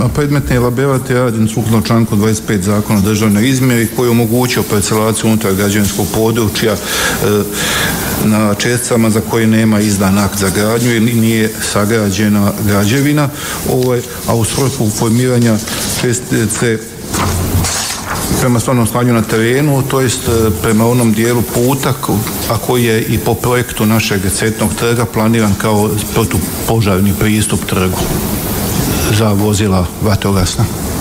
Predmetni elaborat je rađen sukladno članku 25 Zakona o državnoj izmjeri koji je omogućio parcelaciju unutar građevinskog područja na česticama za koje nema izdan akt za gradnju ili nije sagrađena građevina, a u svrhu formiranja čestice prema stvarnom stanju na terenu, to jest prema onom dijelu puta, a koji je i po projektu našeg Cvjetnog trga planiran kao protupožarni pristup trgu za vozila vatrogasna.